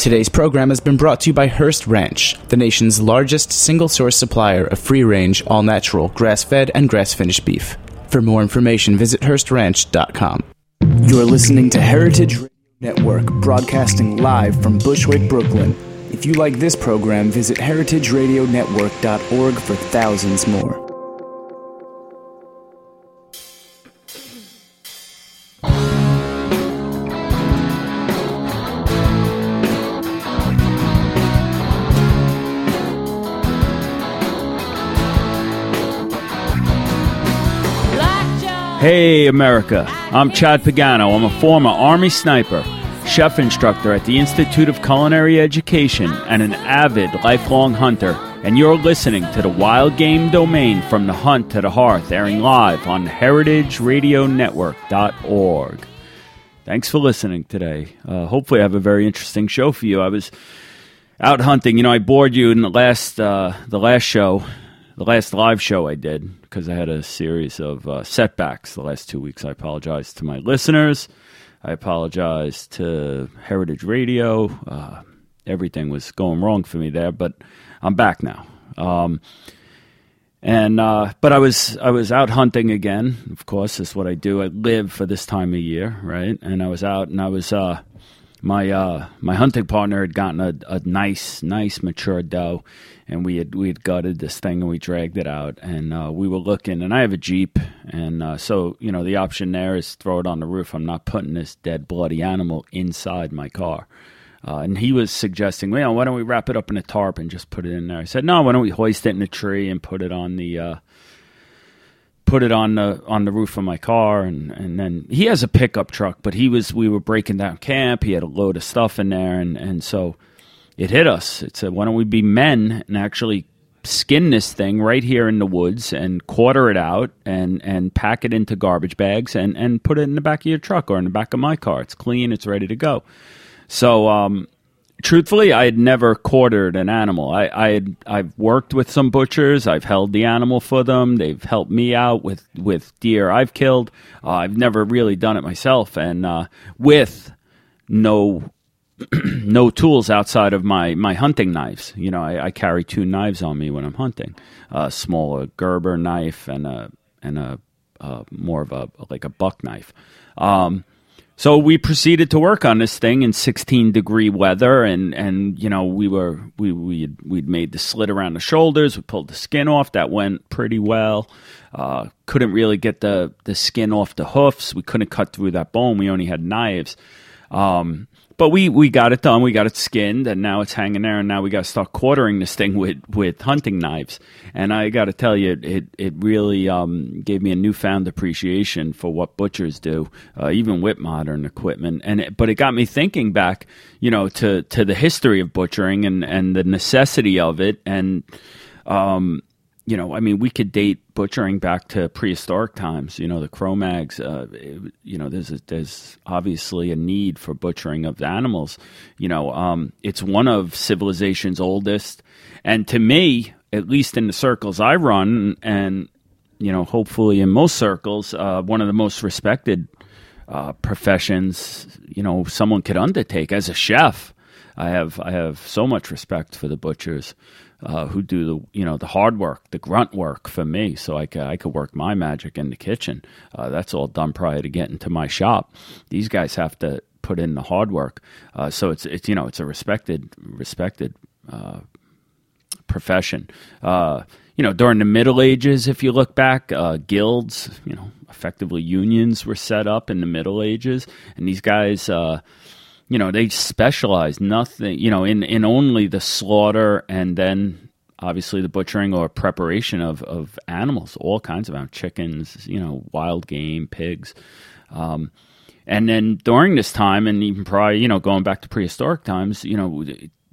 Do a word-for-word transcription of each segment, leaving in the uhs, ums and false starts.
Today's program has been brought to you by Hearst Ranch, the nation's largest single-source supplier of free-range, all-natural, grass-fed, and grass-finished beef. For more information, visit Hearst Ranch dot com. You're listening to Heritage Radio Network, broadcasting live from Bushwick, Brooklyn. If you like this program, visit heritage radio network dot org for thousands more. Hey, America. I'm Chad Pagano. I'm a former Army sniper, chef instructor at the Institute of Culinary Education, and an avid lifelong hunter. And you're listening to the Wild Game Domain, From the Hunt to the Hearth, airing live on heritage radio network dot org. Thanks for listening today. Uh, hopefully I have a very interesting show for you. I was out hunting. You know, I bored you in the last, uh, the last show. The last live show I did, because I had a series of uh, setbacks the last two weeks. I apologize to my listeners. I apologize to Heritage Radio. Uh, everything was going wrong for me there, but I'm back now. Um, and uh, but I was I was out hunting again. Of course, that's what I do. I live for this time of year, right? And I was out, and I was uh, my uh, my hunting partner had gotten a, a nice, nice mature doe. And we had we had gutted this thing and we dragged it out, and uh, we were looking. And I have a Jeep, and uh, so you know the option there is throw it on the roof. I'm not putting this dead, bloody animal inside my car. Uh, and he was suggesting, well, why don't we wrap it up in a tarp and just put it in there? I said, no, why don't we hoist it in a tree and put it on the uh, put it on the on the roof of my car? And, and then he has a pickup truck, but he was we were breaking down camp. He had a load of stuff in there, and and so. It hit us. It said, why don't we be men and actually skin this thing right here in the woods and quarter it out and, and pack it into garbage bags and, and put it in the back of your truck or in the back of my car. It's clean. It's ready to go. So, um, truthfully, I had never quartered an animal. I, I had, I've worked with some butchers. I've held the animal for them. They've helped me out with, with deer I've killed. Uh, I've never really done it myself. And uh, with no... no tools outside of my, my hunting knives. You know, I, I carry two knives on me when I'm hunting: a smaller Gerber knife and a and a uh, more of a like a buck knife. Um, so we proceeded to work on this thing in sixteen degree weather, and, and you know we were we we we'd made the slit around the shoulders. We pulled the skin off. That went pretty well. Uh, couldn't really get the the skin off the hoofs. We couldn't cut through that bone. We only had knives. Um, But we, we got it done. We got it skinned, and now it's hanging there. And now we got to start quartering this thing with, with hunting knives. And I got to tell you, it it really um, gave me a newfound appreciation for what butchers do, uh, even with modern equipment. And it, but it got me thinking back, you know, to to the history of butchering and, and the necessity of it. And um, you know, I mean, we could date butchering back to prehistoric times. You know, the Cro-Mags. Uh, it, you know, there's a, there's obviously a need for butchering of animals. You know, um, it's one of civilization's oldest, and to me, at least in the circles I run, and you know, hopefully in most circles, uh, one of the most respected uh, professions. You know, someone could undertake as a chef. I have I have so much respect for the butchers. Uh, who do the you know the hard work, the grunt work for me, so I could I could work my magic in the kitchen. Uh, that's all done prior to getting to my shop. These guys have to put in the hard work. Uh, so it's it's you know it's a respected respected uh, profession. Uh, you know during the Middle Ages, if you look back, uh, guilds, you know, effectively unions were set up in the Middle Ages, and these guys. Uh, You know, they specialize nothing, you know, in, in only the slaughter and then obviously the butchering or preparation of, of animals, all kinds of animals, chickens, you know, wild game, pigs. Um, and then during this time and even prior, you know, going back to prehistoric times, you know,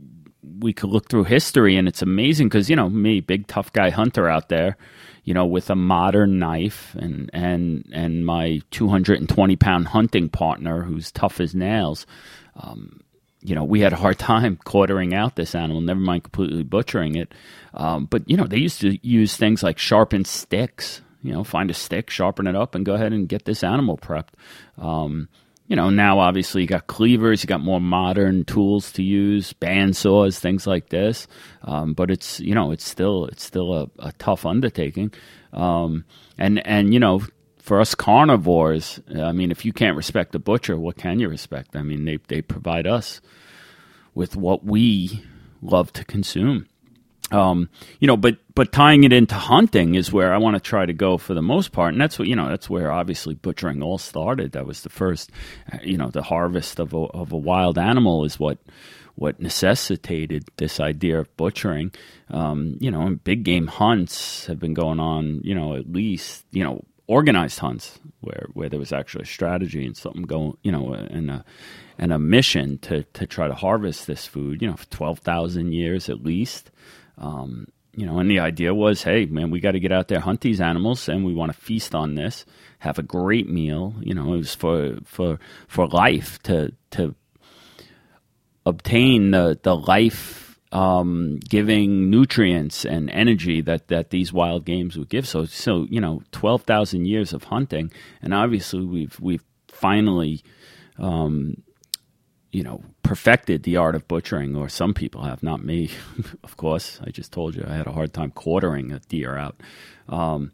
we could look through history and it's amazing because, you know, me, big tough guy hunter out there, you know, with a modern knife and, and, and my two hundred twenty pound hunting partner who's tough as nails. Um, you know, we had a hard time quartering out this animal, never mind completely butchering it. Um, but, you know, they used to use things like sharpened sticks, you know, find a stick, sharpen it up, and go ahead and get this animal prepped. Um, you know, now obviously you got cleavers, you got more modern tools to use, band saws, things like this. Um, but it's, you know, it's still it's still a, a tough undertaking. Um, and and you know, for us carnivores, I mean, if you can't respect the butcher, what can you respect? I mean, they they provide us with what we love to consume. Um, you know, but, but tying it into hunting is where I want to try to go for the most part. And that's what, you know, that's where obviously butchering all started. That was the first, you know, the harvest of a, of a wild animal is what, what necessitated this idea of butchering. Um, you know, and big game hunts have been going on, you know, at least, you know, organized hunts where, where there was actually a strategy and something going, you know, and a, and a mission to, to try to harvest this food, you know, for twelve thousand years at least. Um, you know, and the idea was, hey, man, we got to get out there, hunt these animals, and we want to feast on this, have a great meal. You know, it was for for for life to to obtain the the life um, giving nutrients and energy that, that these wild games would give. So, so you know, twelve thousand years of hunting, and obviously we've we've finally. Um, you know, perfected the art of butchering, or some people have, not me, of course. I just told you I had a hard time quartering a deer out. Um,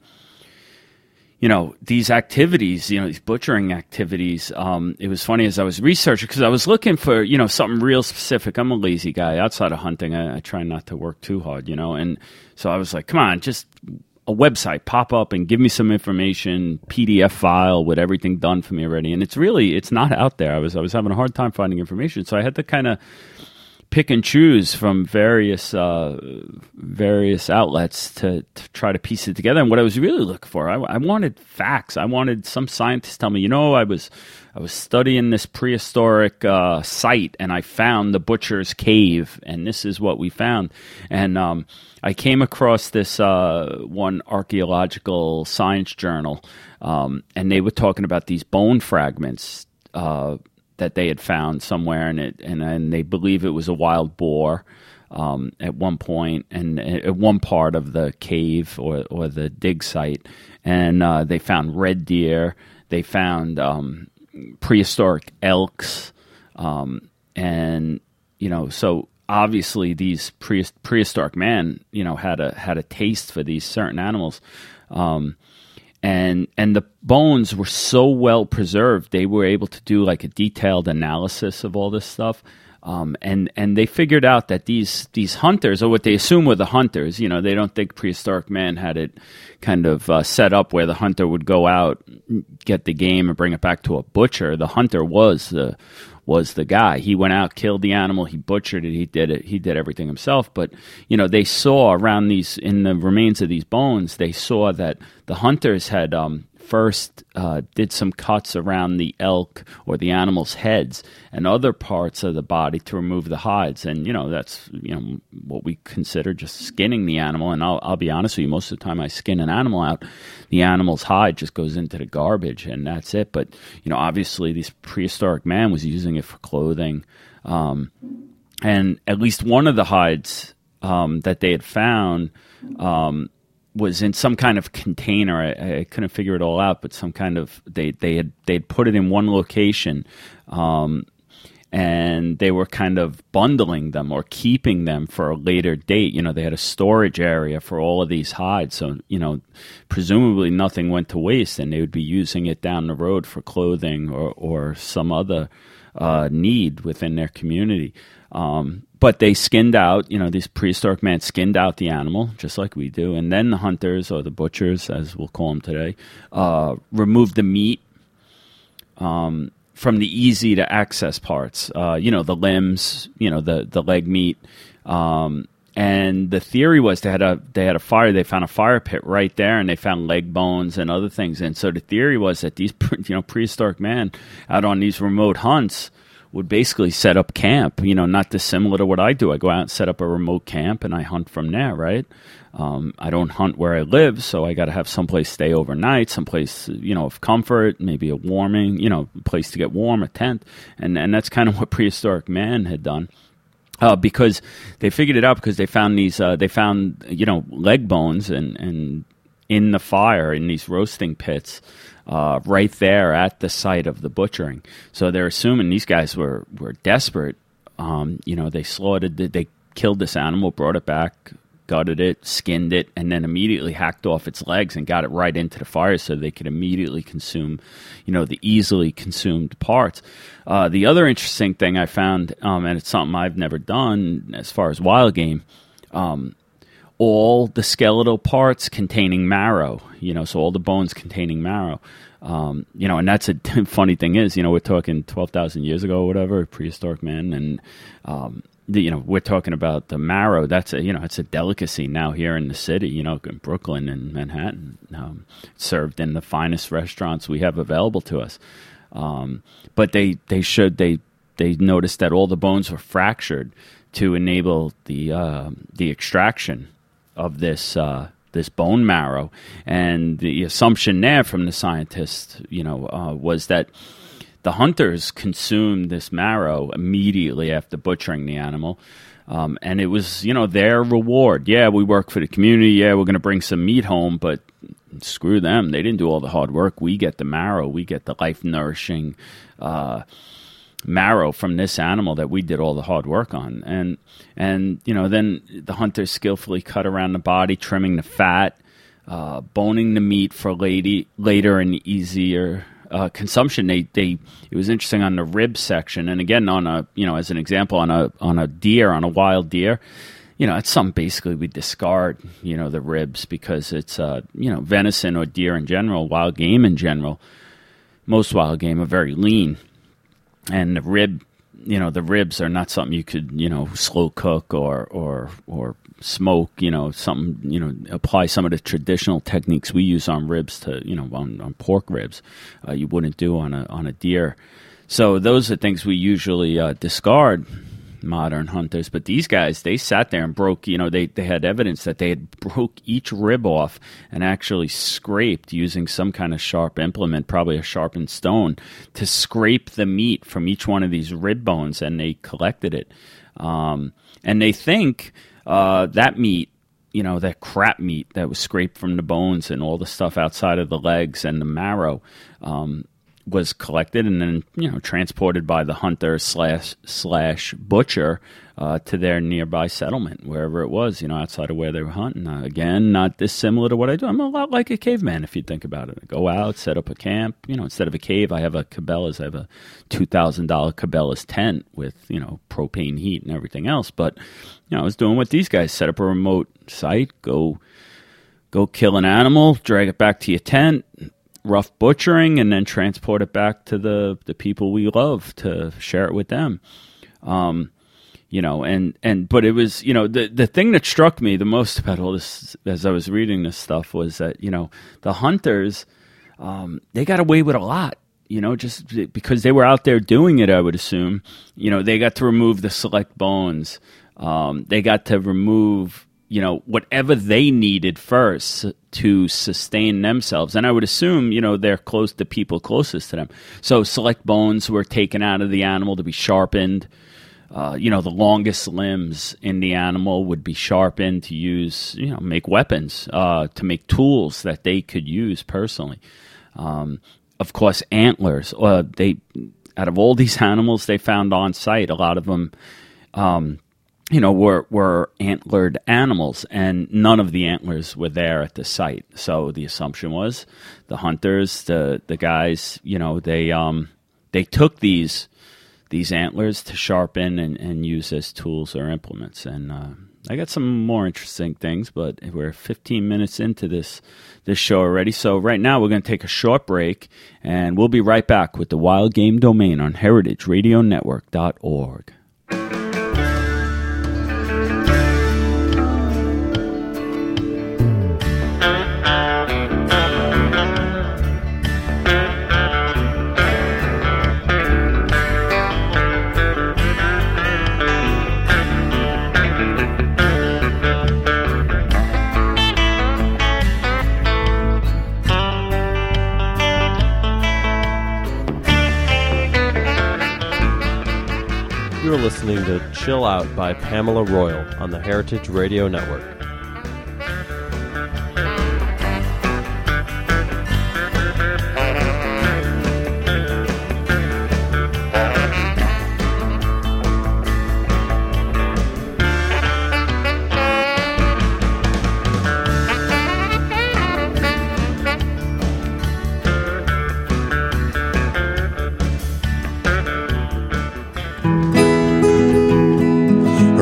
you know, these activities, you know, these butchering activities, um, it was funny as I was researching, because I was looking for, you know, something real specific. I'm a lazy guy. Outside of hunting, I, I try not to work too hard, you know, and so I was like, come on, just a website pop up and give me some information, P D F file with everything done for me already. And it's really, it's not out there. I was, I was having a hard time finding information. So I had to kind of pick and choose from various, uh, various outlets to, to try to piece it together. And what I was really looking for, I, I wanted facts. I wanted some scientist to tell me, you know, I was, I was studying this prehistoric, uh, site, and I found the Butcher's Cave, and this is what we found. And, um, I came across this uh, one archaeological science journal, um, and they were talking about these bone fragments uh, that they had found somewhere, and it, and, and they believe it was a wild boar um, at one point, and at one part of the cave or or the dig site, and uh, they found red deer, they found um, prehistoric elks, um, and you know so. Obviously, these pre- prehistoric man, you know, had a had a taste for these certain animals, um, and and the bones were so well preserved. They were able to do like a detailed analysis of all this stuff, um, and and they figured out that these these hunters, or what they assume were the hunters, you know, they don't think prehistoric man had it kind of uh, set up where the hunter would go out, get the game, and bring it back to a butcher. The hunter was the was the guy. He went out, killed the animal, he butchered it, he did it, he did everything himself. But, you know, they saw around these, in the remains of these bones, they saw that the hunters had um, first uh, did some cuts around the elk or the animal's heads and other parts of the body to remove the hides. And, you know, that's, you know, what we consider just skinning the animal. And I'll, I'll be honest with you, most of the time I skin an animal out, the animal's hide just goes into the garbage and that's it. But, you know, obviously this prehistoric man was using it for clothing. Um, and at least one of the hides um, that they had found um, was in some kind of container. I, I couldn't figure it all out, but some kind of, they, they had, they'd put it in one location, um, and they were kind of bundling them or keeping them for a later date. You know, they had a storage area for all of these hides. So, you know, presumably nothing went to waste, and they would be using it down the road for clothing or, or some other uh, need within their community. Um, but they skinned out, you know, these prehistoric men skinned out the animal, just like we do. And then the hunters, or the butchers, as we'll call them today, uh, removed the meat um, from the easy to access parts, uh, you know, the limbs, you know, the, the leg meat. Um, and the theory was they had a, they had a fire, they found a fire pit right there, and they found leg bones and other things. And so the theory was that these, you know, prehistoric men out on these remote hunts would basically set up camp, you know, not dissimilar to what I do. I go out and set up a remote camp and I hunt from there, right? Um, I don't hunt where I live, so I got to have someplace to stay overnight, someplace, you know, of comfort, maybe a warming, you know, place to get warm, a tent. And, and that's kind of what prehistoric man had done. Uh, because they figured it out because they found these, uh, they found, you know, leg bones and, and in the fire, in these roasting pits. uh, right there at the site of the butchering. So they're assuming these guys were, were desperate. Um, you know, they slaughtered, they killed this animal, brought it back, gutted it, skinned it, and then immediately hacked off its legs and got it right into the fire so they could immediately consume, you know, the easily consumed parts. Uh, the other interesting thing I found, um, and it's something I've never done as far as wild game, um, all the skeletal parts containing marrow, you know, so all the bones containing marrow. Um, you know, and that's a funny thing is, you know, we're talking twelve thousand years ago or whatever, prehistoric men, and, um, the, you know, we're talking about the marrow. That's a, you know, it's a delicacy now here in the city, you know, in Brooklyn and Manhattan, um, served in the finest restaurants we have available to us. Um, but they, they should, they, they noticed that all the bones were fractured to enable the, uh, the extraction of this, uh, this bone marrow. And the assumption there from the scientists, you know, uh, was that the hunters consumed this marrow immediately after butchering the animal. Um, and it was, you know, their reward. Yeah, we work for the community. Yeah, we're going to bring some meat home, but screw them. They didn't do all the hard work. We get the marrow. We get the life-nourishing uh, marrow from this animal that we did all the hard work on. And, and you know, then the hunters skillfully cut around the body, trimming the fat, uh, boning the meat for lady, later and easier Uh, consumption. They, they, it was interesting on the rib section, and again on a, you know, as an example on a on a deer, on a wild deer, you know, it's something basically we discard, you know, the ribs because it's, uh, you know, venison or deer in general, wild game in general. Most wild game are very lean, and the rib, you know, the ribs are not something you could, you know, slow cook or or or smoke, you know, something, you know, apply some of the traditional techniques we use on ribs to, you know, on, on pork ribs, uh, you wouldn't do on a on a deer. So those are things we usually uh, discard, modern hunters. But these guys, they sat there and broke, you know, they, they had evidence that they had broke each rib off and actually scraped using some kind of sharp implement, probably a sharpened stone, to scrape the meat from each one of these rib bones, and they collected it. Um, and they think Uh, that meat, you know, that crap meat that was scraped from the bones and all the stuff outside of the legs and the marrow, um, was collected and then, you know, transported by the hunter slash slash butcher uh, to their nearby settlement, wherever it was, you know, outside of where they were hunting. Uh, again, not dissimilar to what I do. I'm a lot like a caveman, if you think about it. I go out, set up a camp. You know, instead of a cave, I have a Cabela's. I have a two thousand dollars Cabela's tent with, you know, propane heat and everything else. But, you know, I was doing what these guys, set up a remote site, go, go kill an animal, drag it back to your tent, rough butchering, and then transport it back to the, the people we love to share it with them. Um, you know, and, and, but it was, you know, the, the thing that struck me the most about all this as I was reading this stuff was that, you know, the hunters, um, they got away with a lot, you know, just because they were out there doing it, I would assume. You know, they got to remove the select bones. Um, they got to remove, you know, whatever they needed first to sustain themselves. And I would assume, you know, they're close to people closest to them. So select bones were taken out of the animal to be sharpened. Uh, you know, the longest limbs in the animal would be sharpened to use, you know, make weapons, uh, to make tools that they could use personally. Um, of course, antlers. Uh, they, out of all these animals they found on site, a lot of them, um, you know, were, were antlered animals, and none of the antlers were there at the site. So the assumption was the hunters, the, the guys, you know, they, um, they took these, these antlers to sharpen and, and use as tools or implements. And, uh, I got some more interesting things, but we're fifteen minutes into this, this show already. So right now we're going to take a short break, and we'll be right back with the Wild Game Domain on heritage radio network dot org. You're listening to Chill Out by Pamela Royal on the Heritage Radio Network.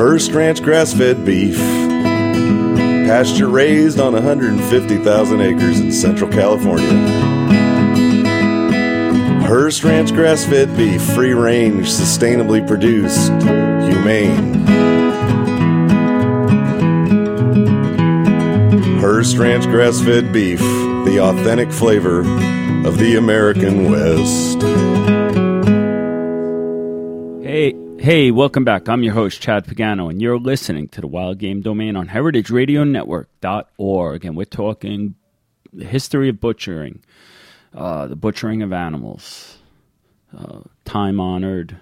Hearst Ranch grass-fed beef, pasture raised on one hundred fifty thousand acres in Central California. Hearst Ranch grass-fed beef, free range, sustainably produced, humane. Hearst Ranch grass-fed beef, the authentic flavor of the American West. Hey, hey, welcome back. I'm your host, Chad Pagano, and you're listening to the Wild Game Domain on heritage radio network dot org. And we're talking the history of butchering, uh, the butchering of animals, uh, time-honored,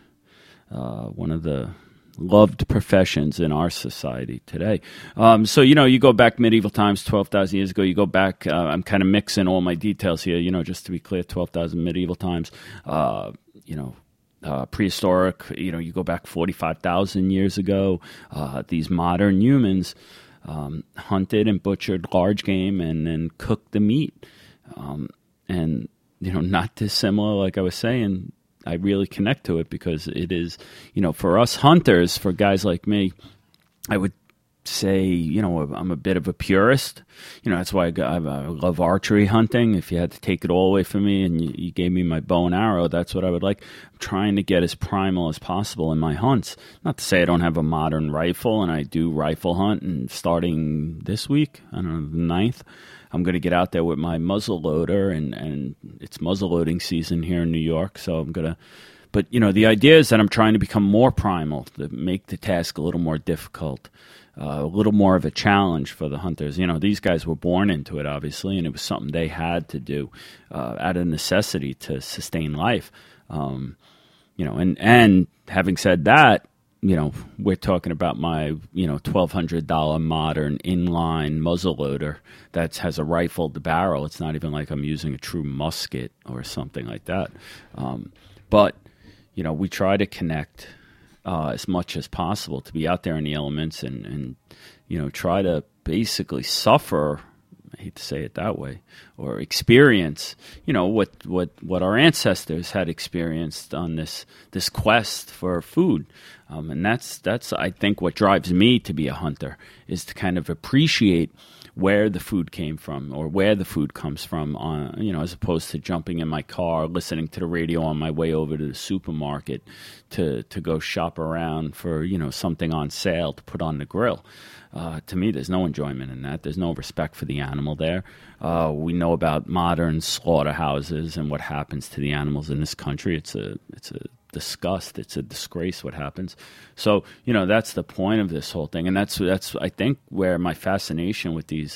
uh, one of the loved professions in our society today. Um, so, you know, you go back medieval times, twelve thousand years ago, you go back, uh, I'm kind of mixing all my details here, you know, just to be clear, twelve thousand medieval times, uh, you know, uh, prehistoric, you know, you go back forty-five thousand years ago, uh, these modern humans um, hunted and butchered large game and then cooked the meat. Um, and, you know, not dissimilar, like I was saying, I really connect to it because it is, you know, for us hunters, for guys like me, I would say, you know, I'm a bit of a purist. You know, that's why I, I, I love archery hunting. If you had to take it all away from me and you, you gave me my bow and arrow, that's what I would like. I'm trying to get as primal as possible in my hunts. Not to say I don't have a modern rifle, and I do rifle hunt, and starting this week, I don't know, the ninth, I'm going to get out there with my muzzle loader, and, and it's muzzle loading season here in New York, so I'm going to, but, you know, the idea is that I'm trying to become more primal, to make the task a little more difficult, uh, a little more of a challenge for the hunters. You know, these guys were born into it, obviously, and it was something they had to do uh, out of necessity to sustain life. Um, you know, and, and having said that, you know, we're talking about my, you know, twelve hundred dollars modern inline muzzleloader that has a rifled barrel. It's not even like I'm using a true musket or something like that. Um, but, you know, we try to connect uh, as much as possible to be out there in the elements and, and, you know, try to basically suffer, I hate to say it that way, or experience, you know, what, what, what our ancestors had experienced on this this quest for food. Um, and that's, that's, I think, what drives me to be a hunter, is to kind of appreciate where the food came from or where the food comes from, on, you know, as opposed to jumping in my car, listening to the radio on my way over to the supermarket to, to go shop around for, you know, something on sale to put on the grill. Uh, to me, there's no enjoyment in that. There's no respect for the animal there. Uh, we know about modern slaughterhouses and what happens to the animals in this country. It's a, it's a disgust. It's a disgrace what happens. So, you know, that's the point of this whole thing. And that's, that's I think, where my fascination with these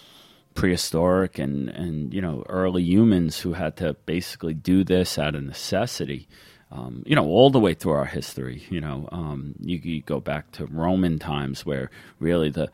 prehistoric and, and, you know, early humans who had to basically do this out of necessity, um, you know, all the way through our history. You know, um, you, you go back to Roman times where really the,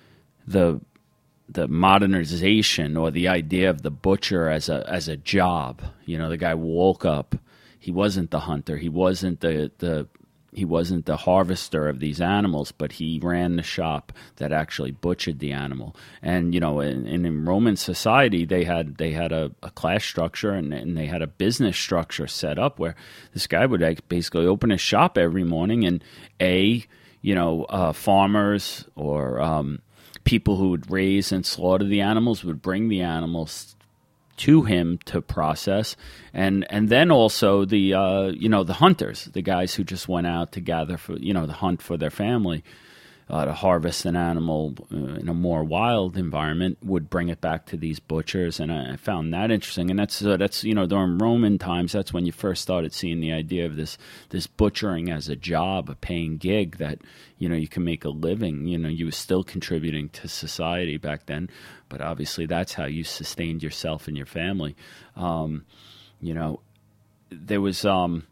the, the modernization or the idea of the butcher as a, as a job, you know, the guy woke up, he wasn't the hunter. He wasn't the, the he wasn't the harvester of these animals, but he ran the shop that actually butchered the animal. And you know, in, in Roman society, they had they had a, a class structure and, and they had a business structure set up where this guy would like basically open a shop every morning, and a you know uh, farmers or um, people who would raise and slaughter the animals would bring the animals to him to process, and and then also the uh, you know the hunters, the guys who just went out to gather for you know the hunt for their family, uh, to harvest an animal uh, in a more wild environment, would bring it back to these butchers, and I, I found that interesting. And that's uh, that's you know during Roman times, that's when you first started seeing the idea of this this butchering as a job, a paying gig that you know you can make a living. You know, you were still contributing to society back then. But obviously, that's how you sustained yourself and your family. Um, you know, there was um,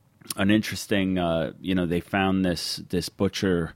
an interesting. Uh, you know, they found this this butcher,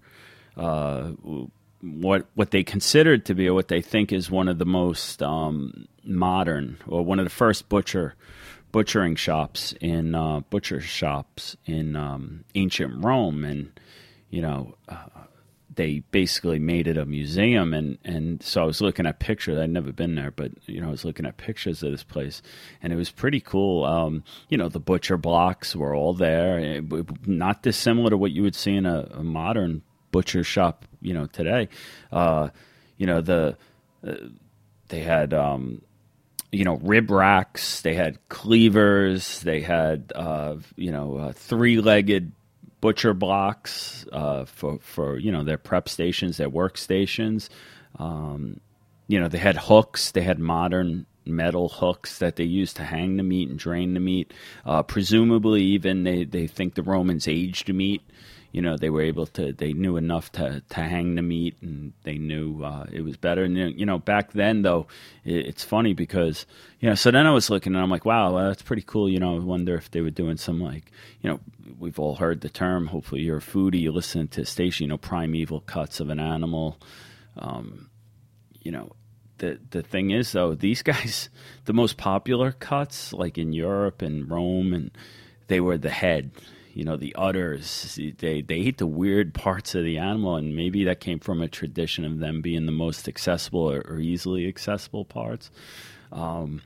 uh, what what they considered to be, or what they think is one of the most um, modern, or one of the first butcher butchering shops in uh, butcher shops in um, ancient Rome, and you know. Uh, They basically made it a museum, and, and so I was looking at pictures. I'd never been there, but you know, I was looking at pictures of this place, and it was pretty cool. Um, you know, the butcher blocks were all there, it, not dissimilar to what you would see in a, a modern butcher shop, you know, today. Uh, you know, the uh, they had, um, you know, rib racks, they had cleavers, they had, uh, you know, uh, three-legged butcher blocks uh, for, for, you know, their prep stations, their workstations. Um, you know, they had hooks, they had modern metal hooks that they used to hang the meat and drain the meat. Uh, presumably, even they, they think the Romans aged the meat. You know, they were able to, they knew enough to, to hang the meat, and they knew uh, it was better. And, you know, back then, though, it, it's funny because, you know, so then I was looking and I'm like, wow, well, that's pretty cool. You know, I wonder if they were doing some, like, you know, we've all heard the term, hopefully you're a foodie, you listen to the station, you know, primeval cuts of an animal. Um, you know, the the thing is, though, these guys, the most popular cuts, like in Europe and Rome, and they were the head. You know, the udders, they, they ate the weird parts of the animal, and maybe that came from a tradition of them being the most accessible or, or easily accessible parts. Um,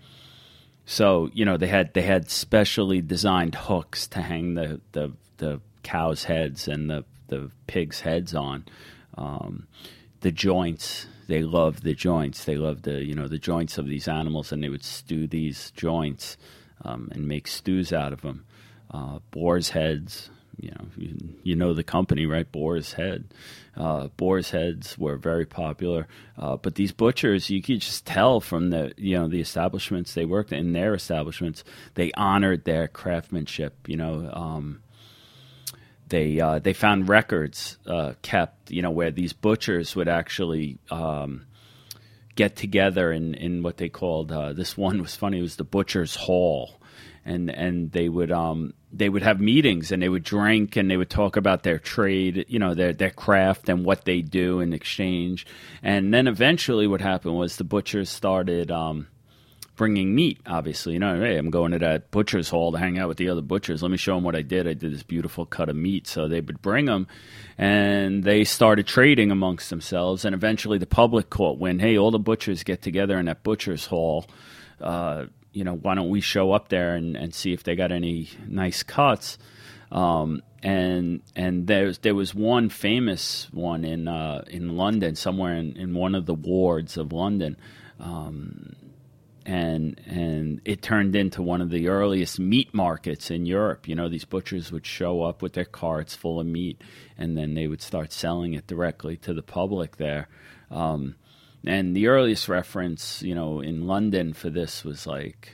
so, you know, they had they had specially designed hooks to hang the, the, the cows' heads and the, the pigs' heads on. Um, the joints, they loved the joints. They loved the, you know, the joints of these animals, and they would stew these joints um, and make stews out of them. Uh, boar's heads, you know, you, you know the company, right? Boar's Head. Uh, boar's heads were very popular. Uh, but these butchers, you could just tell from the, you know, the establishments they worked in, their establishments, they honored their craftsmanship. You know, um, they uh, they found records uh, kept, you know, where these butchers would actually um, get together in, in what they called, uh, this one was funny, it was the Butcher's Hall. And and they would um they would have meetings, and they would drink, and they would talk about their trade, you know, their their craft and what they do in exchange. And then eventually, what happened was the butchers started um, bringing meat. Obviously, you know, hey, I'm going to that butcher's hall to hang out with the other butchers. Let me show them what I did. I did this beautiful cut of meat. So they would bring them, and they started trading amongst themselves. And eventually, the public caught wind. Hey, all the butchers get together in that butcher's hall. Uh, you know, why don't we show up there and, and see if they got any nice cuts? Um, and and there's there was one famous one in uh, in London, somewhere in, in one of the wards of London, um, and and it turned into one of the earliest meat markets in Europe. You know, these butchers would show up with their carts full of meat, and then they would start selling it directly to the public there. Um, And the earliest reference, you know, in London for this was like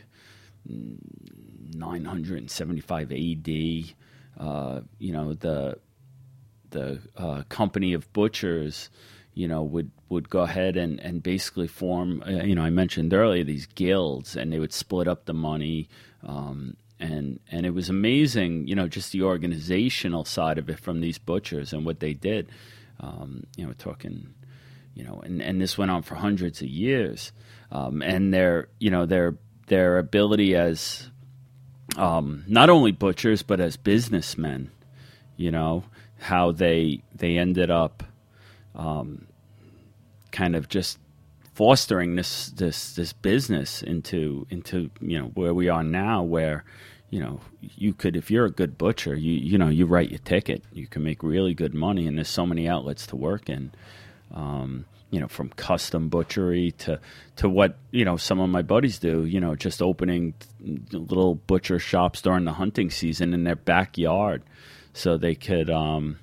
nine seventy-five A D. Uh, you know, the the uh, company of butchers, you know, would, would go ahead and, and basically form, uh, you know, I mentioned earlier, these guilds, and they would split up the money. Um, and and it was amazing, you know, just the organizational side of it from these butchers and what they did. Um, you know, we're talking... You know, and, and this went on for hundreds of years, um, and their, you know, their their ability as um, not only butchers but as businessmen, you know, how they they ended up um, kind of just fostering this this this business into into you know where we are now, where you know you could, if you're a good butcher, you you know you write your ticket, you can make really good money, and there's so many outlets to work in. Um, you know, from custom butchery to, to what, you know, some of my buddies do, you know, just opening little butcher shops during the hunting season in their backyard so they could, um,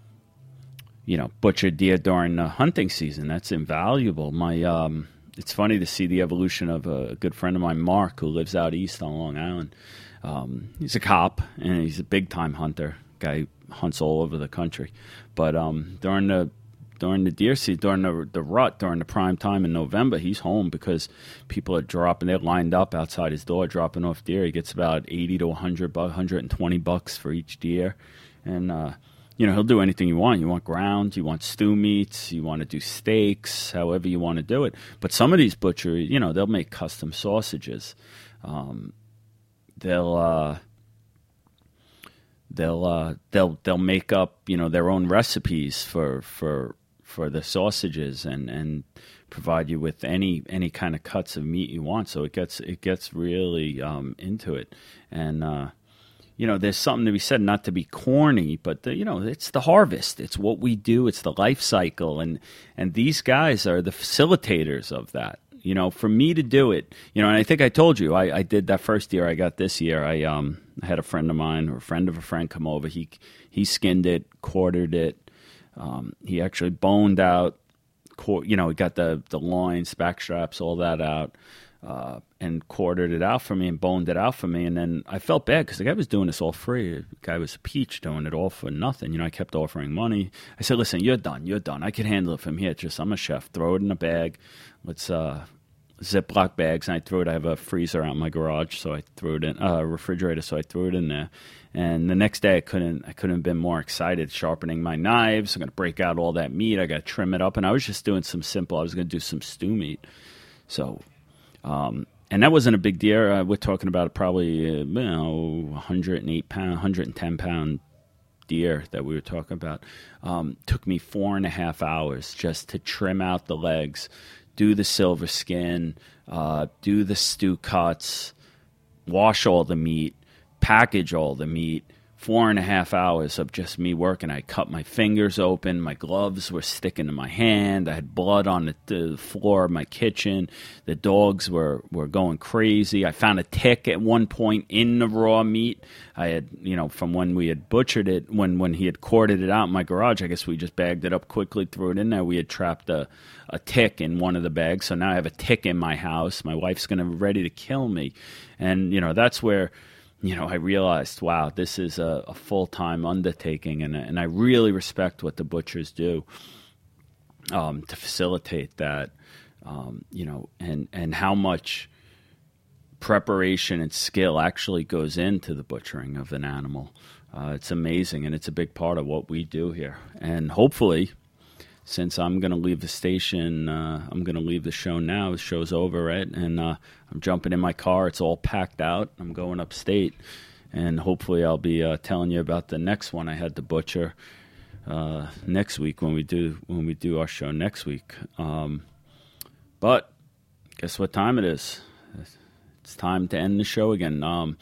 you know, butcher deer during the hunting season. That's invaluable. My, um, it's funny to see the evolution of a good friend of mine, Mark, who lives out east on Long Island. Um, he's a cop, and he's a big-time hunter. Guy hunts all over the country. But um, during the During the deer season, during the, the rut, during the prime time in November, he's home because people are dropping. They're lined up outside his door, dropping off deer. He gets about eighty to one hundred, one hundred twenty bucks for each deer, and uh, you know he'll do anything you want. You want ground, you want stew meats, you want to do steaks, however you want to do it. But some of these butcheries, you know, they'll make custom sausages. Um, they'll uh, they'll uh, they'll they'll make up you know their own recipes for for. for the sausages and, and provide you with any any kind of cuts of meat you want. So it gets it gets really um, into it. And, uh, you know, there's something to be said, not to be corny, but, the, you know, it's the harvest. It's what we do. It's the life cycle. And, and these guys are the facilitators of that. You know, for me to do it, you know, and I think I told you, I, I did that first year I got this year. I um I had a friend of mine or a friend of a friend come over. He he skinned it, quartered it. Um, he actually boned out, you know, he got the, the loins, back straps, all that out. Uh, and quartered it out for me and boned it out for me. And then I felt bad because the guy was doing this all free. The guy was a peach doing it all for nothing. You know, I kept offering money. I said, listen, you're done. You're done. I can handle it from here. Just, I'm a chef. Throw it in a bag. Let's, uh, Ziploc bags. And I threw it. I have a freezer out in my garage. So I threw it in, a uh, refrigerator. So I threw it in there. And the next day I couldn't, I couldn't have been more excited sharpening my knives. I'm going to break out all that meat. I got to trim it up. And I was just doing some simple, I was going to do some stew meat. So, Um, and that wasn't a big deal. Uh, we're talking about probably, uh, you know, one hundred eight pound, one hundred ten pound deer that we were talking about. Um, took me four and a half hours just to trim out the legs, do the silver skin, uh, do the stew cuts, wash all the meat, package all the meat. Four and a half hours of just me working. I cut my fingers open. My gloves were sticking to my hand. I had blood on the, the floor of my kitchen. The dogs were, were going crazy. I found a tick at one point in the raw meat. I had, you know, from when we had butchered it, when, when he had quartered it out in my garage, I guess we just bagged it up quickly, threw it in there. We had trapped a, a tick in one of the bags. So now I have a tick in my house. My wife's going to be ready to kill me. And, you know, that's where... You know, I realized, wow, this is a, a full-time undertaking, and, and I really respect what the butchers do um, to facilitate that, um, you know, and, and how much preparation and skill actually goes into the butchering of an animal. Uh, it's amazing, and it's a big part of what we do here. And hopefully, since I'm going to leave the station, uh, I'm going to leave the show now. The show's over, right? And uh, I'm jumping in my car. It's all packed out. I'm going upstate. And hopefully I'll be uh, telling you about the next one I had to butcher uh, next week when we do when we do our show next week. Um, but guess what time it is? It's time to end the show again. Um,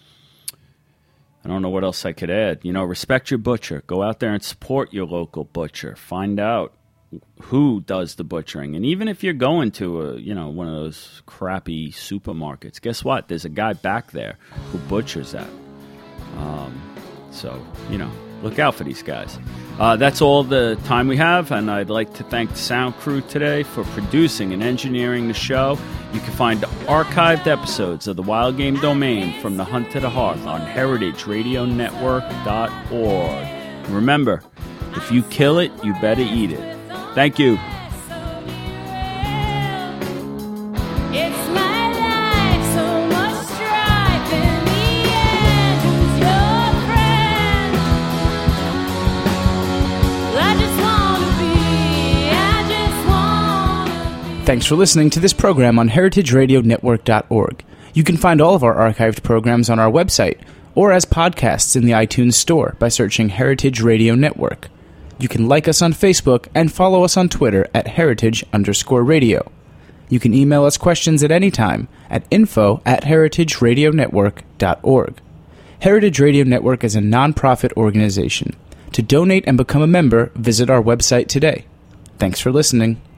I don't know what else I could add. You know, respect your butcher. Go out there and support your local butcher. Find out who does the butchering. And even if you're going to a, you know, one of those crappy supermarkets, guess what? There's a guy back there who butchers that. Um, so, you know, look out for these guys. Uh, that's all the time we have, and I'd like to thank the sound crew today for producing and engineering the show. You can find archived episodes of the Wild Game Domain from the Hunt to the Hearth on heritage radio network dot org. Remember, if you kill it, you better eat it. Thank you. Thanks for listening to this program on heritage radio network dot org. You can find all of our archived programs on our website or as podcasts in the iTunes Store by searching Heritage Radio Network. You can like us on Facebook and follow us on Twitter at heritage underscore radio. You can email us questions at any time at info at heritage radio network dot org. Heritage Radio Network is a nonprofit organization. To donate and become a member, visit our website today. Thanks for listening.